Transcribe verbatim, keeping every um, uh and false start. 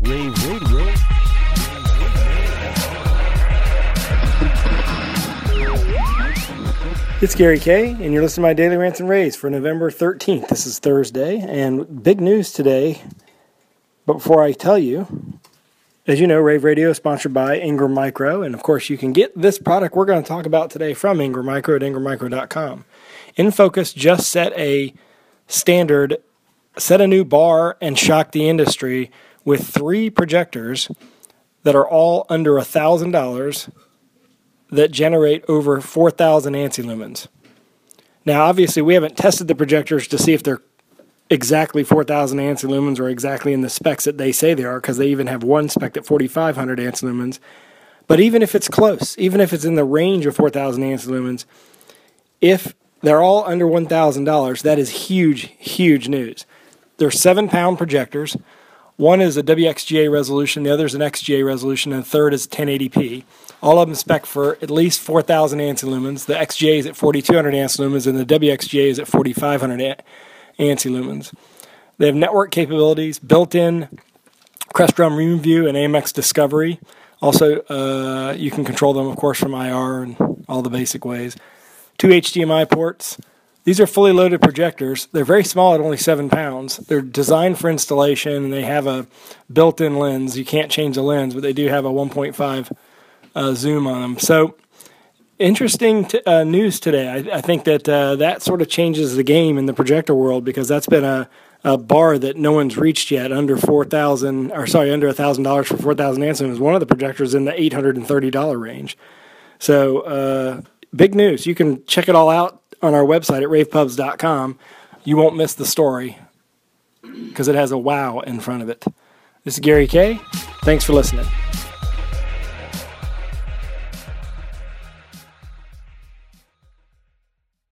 Rave Radio. It's Gary Kay, and you're listening to my Daily Rants and Raves for November thirteenth. This is Thursday, and big news today. But before I tell you, as you know, Rave Radio is sponsored by Ingram Micro, and of course you can get this product we're going to talk about today from Ingram Micro at ingram micro dot com. InFocus just set a standard, set a new bar, and shocked the industry with three projectors that are all under one thousand dollars that generate over four thousand ANSI lumens. Now, obviously, we haven't tested the projectors to see if they're exactly four thousand ANSI lumens or exactly in the specs that they say they are, because they even have one spec at forty-five hundred ANSI lumens. But even if it's close, even if it's in the range of four thousand ANSI lumens, if they're all under one thousand dollars, that is huge, huge news. They're seven-pound projectors. One is a W X G A resolution, the other is an X G A resolution, and the third is ten eighty p. All of them spec for at least four thousand ANSI lumens. The X G A is at forty-two hundred ANSI lumens, and the W X G A is at forty-five hundred ANSI lumens. They have network capabilities, built-in Crestron Room View and A M X Discovery. Also, uh, you can control them, of course, from I R and all the basic ways. Two H D M I ports. These are fully loaded projectors. They're very small at only seven pounds. They're designed for installation, and they have a built-in lens. You can't change the lens, but they do have a one point five uh, zoom on them. So, interesting t- uh, news today. I, I think that uh, that sort of changes the game in the projector world, because that's been a, a bar that no one's reached yet, under four thousand, or sorry, under one thousand dollars for four thousand ANSI lumens. One of the projectors in the eight hundred thirty dollars range. So, uh, big news. You can check it all out on our website at rave pubs dot com. You won't miss the story because it has a wow in front of it. This is Gary Kay. Thanks for listening.